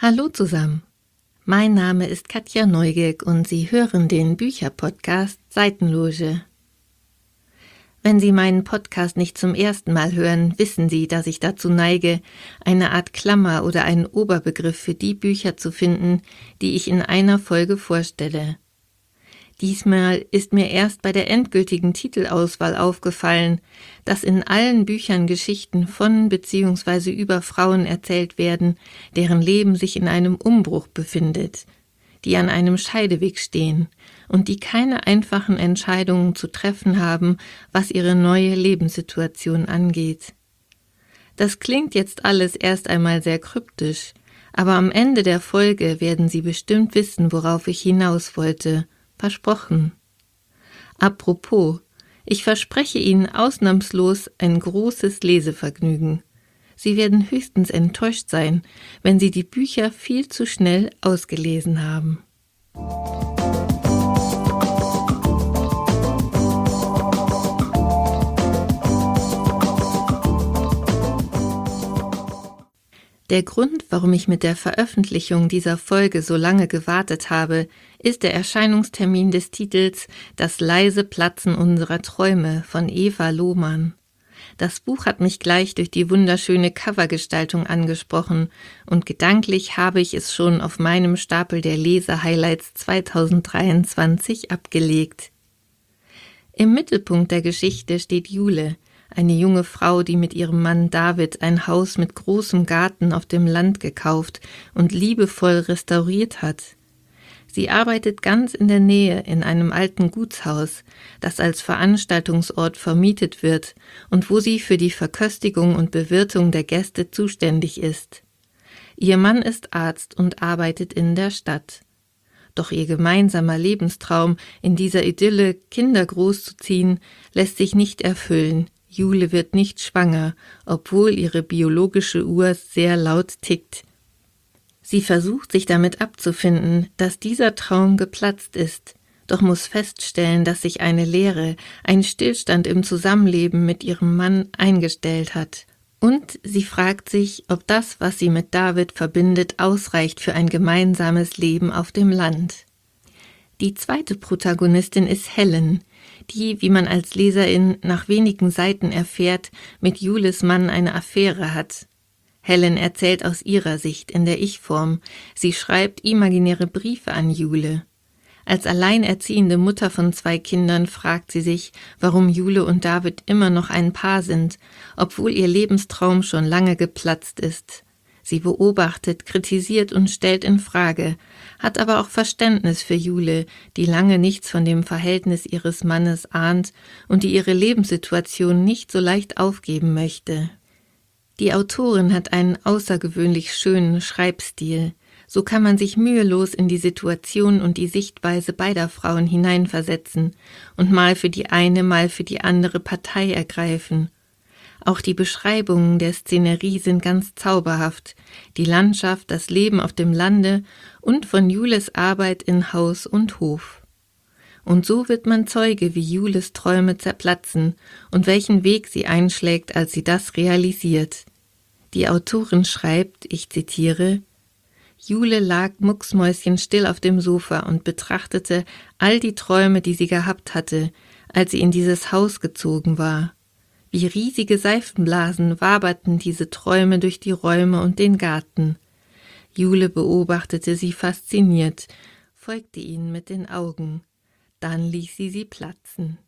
Hallo zusammen, mein Name ist Katja Neugierk und Sie hören den Bücherpodcast Seitenloge. Wenn Sie meinen Podcast nicht zum ersten Mal hören, wissen Sie, dass ich dazu neige, eine Art Klammer oder einen Oberbegriff für die Bücher zu finden, die ich in einer Folge vorstelle. Diesmal ist mir erst bei der endgültigen Titelauswahl aufgefallen, dass in allen Büchern Geschichten von bzw. über Frauen erzählt werden, deren Leben sich in einem Umbruch befindet, die an einem Scheideweg stehen und die keine einfachen Entscheidungen zu treffen haben, was ihre neue Lebenssituation angeht. Das klingt jetzt alles erst einmal sehr kryptisch, aber am Ende der Folge werden Sie bestimmt wissen, worauf ich hinaus wollte. Versprochen. Apropos, ich verspreche Ihnen ausnahmslos ein großes Lesevergnügen. Sie werden höchstens enttäuscht sein, wenn Sie die Bücher viel zu schnell ausgelesen haben. Der Grund, warum ich mit der Veröffentlichung dieser Folge so lange gewartet habe, ist der Erscheinungstermin des Titels »Das leise Platzen unserer Träume« von Eva Lohmann. Das Buch hat mich gleich durch die wunderschöne Covergestaltung angesprochen und gedanklich habe ich es schon auf meinem Stapel der Lesehighlights 2023 abgelegt. Im Mittelpunkt der Geschichte steht Jule, eine junge Frau, die mit ihrem Mann David ein Haus mit großem Garten auf dem Land gekauft und liebevoll restauriert hat. Sie arbeitet ganz in der Nähe in einem alten Gutshaus, das als Veranstaltungsort vermietet wird und wo sie für die Verköstigung und Bewirtung der Gäste zuständig ist. Ihr Mann ist Arzt und arbeitet in der Stadt. Doch ihr gemeinsamer Lebenstraum, in dieser Idylle Kinder großzuziehen, lässt sich nicht erfüllen. Jule wird nicht schwanger, obwohl ihre biologische Uhr sehr laut tickt. Sie versucht, sich damit abzufinden, dass dieser Traum geplatzt ist, doch muss feststellen, dass sich eine Leere, ein Stillstand im Zusammenleben mit ihrem Mann eingestellt hat. Und sie fragt sich, ob das, was sie mit David verbindet, ausreicht für ein gemeinsames Leben auf dem Land. Die zweite Protagonistin ist Helen, die, wie man als Leserin nach wenigen Seiten erfährt, mit Jules Mann eine Affäre hat. Helen erzählt aus ihrer Sicht in der Ich-Form. Sie schreibt imaginäre Briefe an Jule. Als alleinerziehende Mutter von 2 Kindern fragt sie sich, warum Jule und David immer noch ein Paar sind, obwohl ihr Lebenstraum schon lange geplatzt ist. Sie beobachtet, kritisiert und stellt in Frage, hat aber auch Verständnis für Jule, die lange nichts von dem Verhältnis ihres Mannes ahnt und die ihre Lebenssituation nicht so leicht aufgeben möchte. Die Autorin hat einen außergewöhnlich schönen Schreibstil. So kann man sich mühelos in die Situation und die Sichtweise beider Frauen hineinversetzen und mal für die eine, mal für die andere Partei ergreifen. Auch die Beschreibungen der Szenerie sind ganz zauberhaft, die Landschaft, das Leben auf dem Lande und von Jules Arbeit in Haus und Hof. Und so wird man Zeuge, wie Jules Träume zerplatzen und welchen Weg sie einschlägt, als sie das realisiert. Die Autorin schreibt, ich zitiere, Jule lag mucksmäuschenstill auf dem Sofa und betrachtete all die Träume, die sie gehabt hatte, als sie in dieses Haus gezogen war. Wie riesige Seifenblasen waberten diese Träume durch die Räume und den Garten. Jule beobachtete sie fasziniert, folgte ihnen mit den Augen. Dann ließ sie platzen.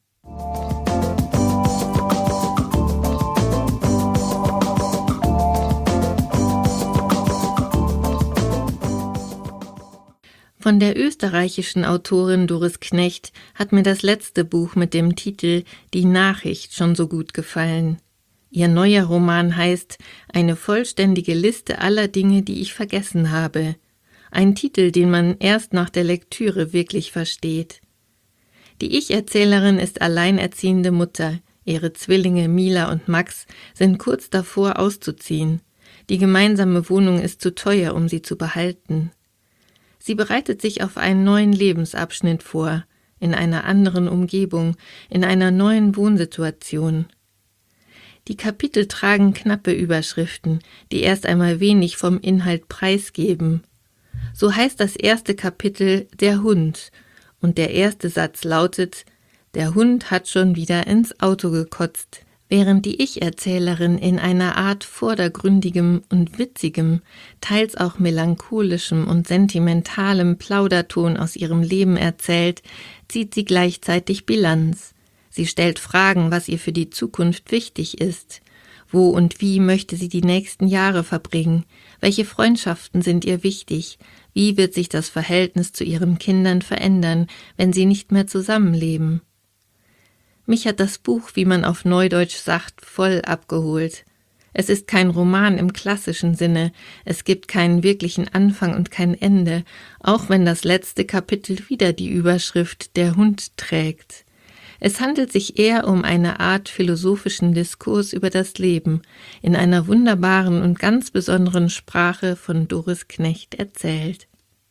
Von der österreichischen Autorin Doris Knecht hat mir das letzte Buch mit dem Titel »Die Nachricht« schon so gut gefallen. Ihr neuer Roman heißt »Eine vollständige Liste aller Dinge, die ich vergessen habe«. Ein Titel, den man erst nach der Lektüre wirklich versteht. Die Ich-Erzählerin ist alleinerziehende Mutter. Ihre Zwillinge Mila und Max sind kurz davor auszuziehen. Die gemeinsame Wohnung ist zu teuer, um sie zu behalten. Sie bereitet sich auf einen neuen Lebensabschnitt vor, in einer anderen Umgebung, in einer neuen Wohnsituation. Die Kapitel tragen knappe Überschriften, die erst einmal wenig vom Inhalt preisgeben. So heißt das erste Kapitel »Der Hund« und der erste Satz lautet: »Der Hund hat schon wieder ins Auto gekotzt«, während die Ich-Erzählerin in einer Art vordergründigem und witzigem, teils auch melancholischem und sentimentalem Plauderton aus ihrem Leben erzählt, zieht sie gleichzeitig Bilanz. Sie stellt Fragen, was ihr für die Zukunft wichtig ist. Wo und wie möchte sie die nächsten Jahre verbringen? Welche Freundschaften sind ihr wichtig? Wie wird sich das Verhältnis zu ihren Kindern verändern, wenn sie nicht mehr zusammenleben? Mich hat das Buch, wie man auf Neudeutsch sagt, voll abgeholt. Es ist kein Roman im klassischen Sinne, es gibt keinen wirklichen Anfang und kein Ende, auch wenn das letzte Kapitel wieder die Überschrift »Der Hund« trägt. Es handelt sich eher um eine Art philosophischen Diskurs über das Leben, in einer wunderbaren und ganz besonderen Sprache von Doris Knecht erzählt.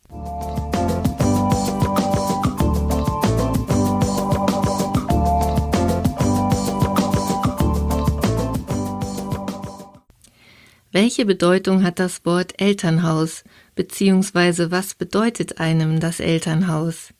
Welche Bedeutung hat das Wort Elternhaus, beziehungsweise was bedeutet einem das Elternhaus?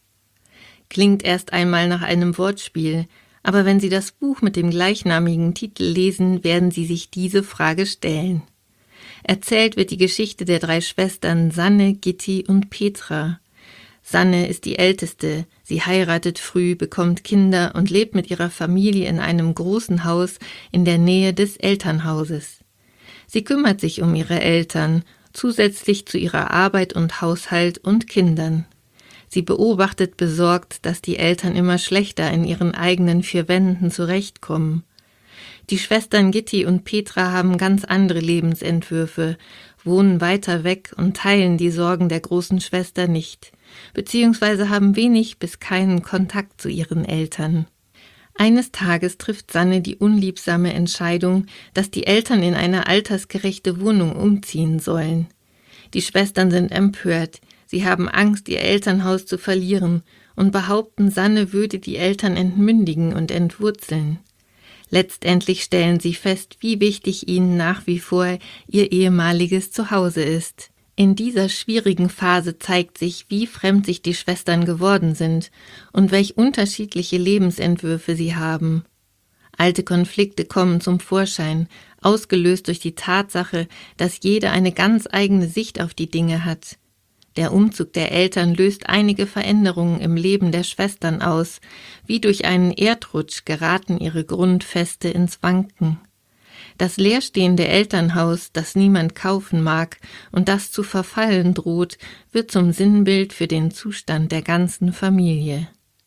Klingt erst einmal nach einem Wortspiel, aber wenn Sie das Buch mit dem gleichnamigen Titel lesen, werden Sie sich diese Frage stellen. Erzählt wird die Geschichte der 3 Schwestern Sanne, Gitti und Petra. Sanne ist die älteste, sie heiratet früh, bekommt Kinder und lebt mit ihrer Familie in einem großen Haus in der Nähe des Elternhauses. Sie kümmert sich um ihre Eltern, zusätzlich zu ihrer Arbeit und Haushalt und Kindern. Sie beobachtet besorgt, dass die Eltern immer schlechter in ihren eigenen 4 Wänden zurechtkommen. Die Schwestern Gitti und Petra haben ganz andere Lebensentwürfe, wohnen weiter weg und teilen die Sorgen der großen Schwester nicht, beziehungsweise haben wenig bis keinen Kontakt zu ihren Eltern. Eines Tages trifft Sanne die unliebsame Entscheidung, dass die Eltern in eine altersgerechte Wohnung umziehen sollen. Die Schwestern sind empört. Sie haben Angst, ihr Elternhaus zu verlieren und behaupten, Sanne würde die Eltern entmündigen und entwurzeln. Letztendlich stellen sie fest, wie wichtig ihnen nach wie vor ihr ehemaliges Zuhause ist. In dieser schwierigen Phase zeigt sich, wie fremd sich die Schwestern geworden sind und welch unterschiedliche Lebensentwürfe sie haben. Alte Konflikte kommen zum Vorschein, ausgelöst durch die Tatsache, dass jede eine ganz eigene Sicht auf die Dinge hat. Der Umzug der Eltern löst einige Veränderungen im Leben der Schwestern aus. Wie durch einen Erdrutsch geraten ihre Grundfeste ins Wanken. Das leerstehende Elternhaus, das niemand kaufen mag und das zu verfallen droht, wird zum Sinnbild für den Zustand der ganzen Familie.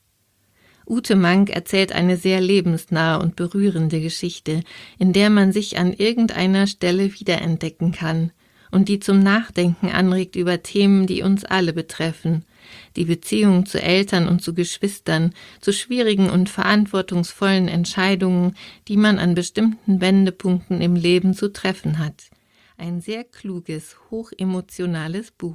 Ute Mank erzählt eine sehr lebensnahe und berührende Geschichte, in der man sich an irgendeiner Stelle wiederentdecken kann und die zum Nachdenken anregt über Themen, die uns alle betreffen. Die Beziehung zu Eltern und zu Geschwistern, zu schwierigen und verantwortungsvollen Entscheidungen, die man an bestimmten Wendepunkten im Leben zu treffen hat. Ein sehr kluges, hochemotionales Buch.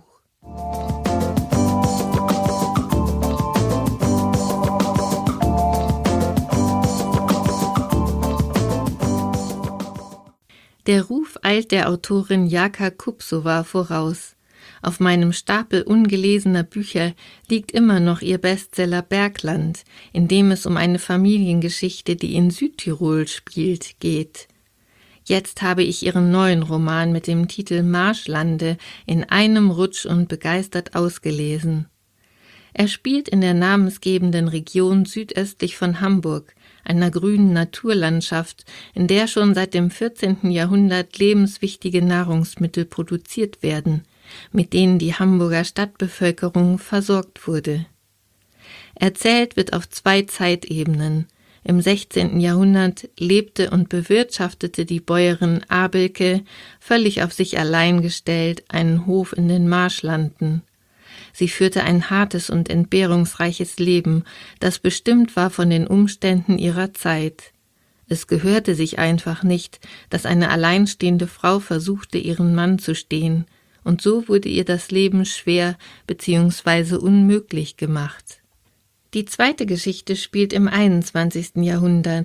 Der Ruf eilt der Autorin Jaka Kupsova voraus. Auf meinem Stapel ungelesener Bücher liegt immer noch ihr Bestseller Bergland, in dem es um eine Familiengeschichte, die in Südtirol spielt, geht. Jetzt habe ich ihren neuen Roman mit dem Titel Marschlande in einem Rutsch und begeistert ausgelesen. Er spielt in der namensgebenden Region südöstlich von Hamburg, einer grünen Naturlandschaft, in der schon seit dem 14. Jahrhundert lebenswichtige Nahrungsmittel produziert werden, mit denen die Hamburger Stadtbevölkerung versorgt wurde. Erzählt wird auf 2 Zeitebenen. Im 16. Jahrhundert lebte und bewirtschaftete die Bäuerin Abelke, völlig auf sich allein gestellt, einen Hof in den Marschlanden. Sie führte ein hartes und entbehrungsreiches Leben, das bestimmt war von den Umständen ihrer Zeit. Es gehörte sich einfach nicht, dass eine alleinstehende Frau versuchte, ihren Mann zu stehen, und so wurde ihr das Leben schwer bzw. unmöglich gemacht. Die zweite Geschichte spielt im 21. Jahrhundert.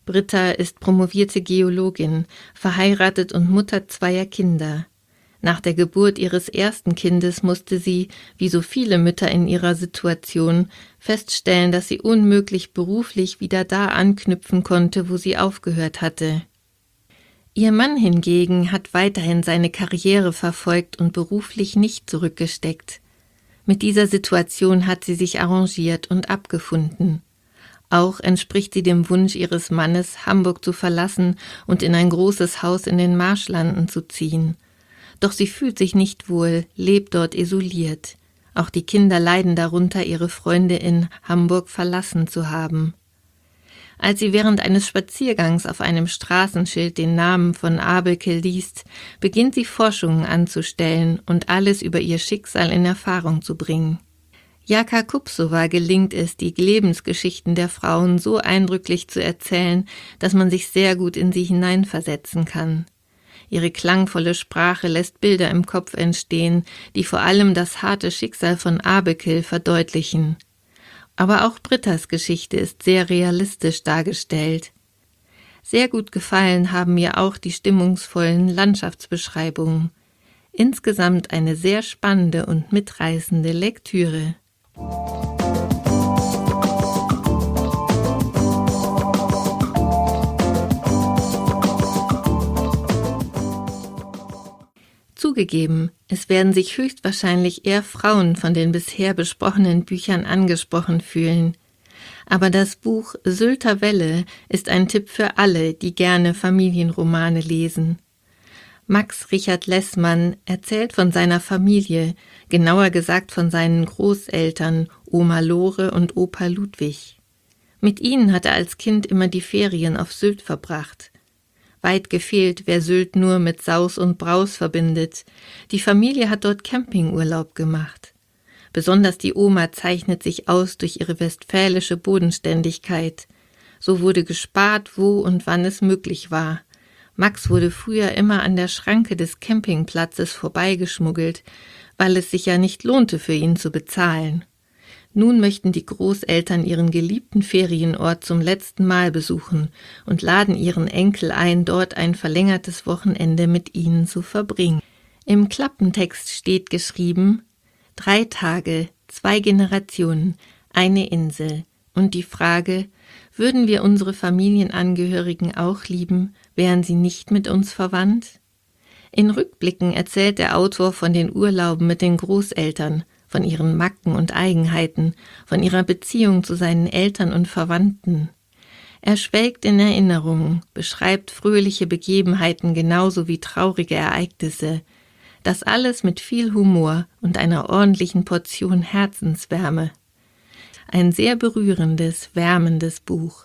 Britta ist promovierte Geologin, verheiratet und Mutter 2 Kinder. Nach der Geburt ihres ersten Kindes musste sie, wie so viele Mütter in ihrer Situation, feststellen, dass sie unmöglich beruflich wieder da anknüpfen konnte, wo sie aufgehört hatte. Ihr Mann hingegen hat weiterhin seine Karriere verfolgt und beruflich nicht zurückgesteckt. Mit dieser Situation hat sie sich arrangiert und abgefunden. Auch entspricht sie dem Wunsch ihres Mannes, Hamburg zu verlassen und in ein großes Haus in den Marschlanden zu ziehen. Doch sie fühlt sich nicht wohl, lebt dort isoliert. Auch die Kinder leiden darunter, ihre Freunde in Hamburg verlassen zu haben. Als sie während eines Spaziergangs auf einem Straßenschild den Namen von Abelke liest, beginnt sie Forschungen anzustellen und alles über ihr Schicksal in Erfahrung zu bringen. Jaka Kupsova gelingt es, die Lebensgeschichten der Frauen so eindrücklich zu erzählen, dass man sich sehr gut in sie hineinversetzen kann. Ihre klangvolle Sprache lässt Bilder im Kopf entstehen, die vor allem das harte Schicksal von Abekel verdeutlichen. Aber auch Brittas Geschichte ist sehr realistisch dargestellt. Sehr gut gefallen haben mir auch die stimmungsvollen Landschaftsbeschreibungen. Insgesamt eine sehr spannende und mitreißende Lektüre. Zugegeben, es werden sich höchstwahrscheinlich eher Frauen von den bisher besprochenen Büchern angesprochen fühlen. Aber das Buch Sylter Welle ist ein Tipp für alle, die gerne Familienromane lesen. Max Richard Lessmann erzählt von seiner Familie, genauer gesagt von seinen Großeltern Oma Lore und Opa Ludwig. Mit ihnen hat er als Kind immer die Ferien auf Sylt verbracht. Weit gefehlt, wer Sylt nur mit Saus und Braus verbindet. Die Familie hat dort Campingurlaub gemacht. Besonders die Oma zeichnet sich aus durch ihre westfälische Bodenständigkeit. So wurde gespart, wo und wann es möglich war. Max wurde früher immer an der Schranke des Campingplatzes vorbeigeschmuggelt, weil es sich ja nicht lohnte, für ihn zu bezahlen. Nun möchten die Großeltern ihren geliebten Ferienort zum letzten Mal besuchen und laden ihren Enkel ein, dort ein verlängertes Wochenende mit ihnen zu verbringen. Im Klappentext steht geschrieben: 3 Tage, 2 Generationen, eine Insel. Und die Frage, würden wir unsere Familienangehörigen auch lieben, wären sie nicht mit uns verwandt? In Rückblicken erzählt der Autor von den Urlauben mit den Großeltern, von ihren Macken und Eigenheiten, von ihrer Beziehung zu seinen Eltern und Verwandten. Er schwelgt in Erinnerungen, beschreibt fröhliche Begebenheiten genauso wie traurige Ereignisse. Das alles mit viel Humor und einer ordentlichen Portion Herzenswärme. Ein sehr berührendes, wärmendes Buch.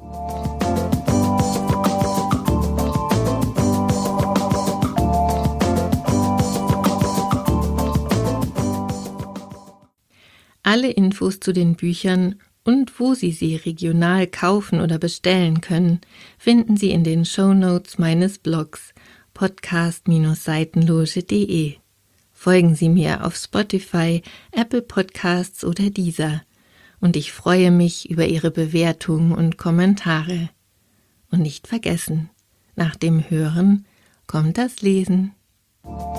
Alle Infos zu den Büchern und wo Sie sie regional kaufen oder bestellen können, finden Sie in den Shownotes meines Blogs podcast-seitenloge.de. Folgen Sie mir auf Spotify, Apple Podcasts oder Deezer. Und ich freue mich über Ihre Bewertungen und Kommentare. Und nicht vergessen, nach dem Hören kommt das Lesen.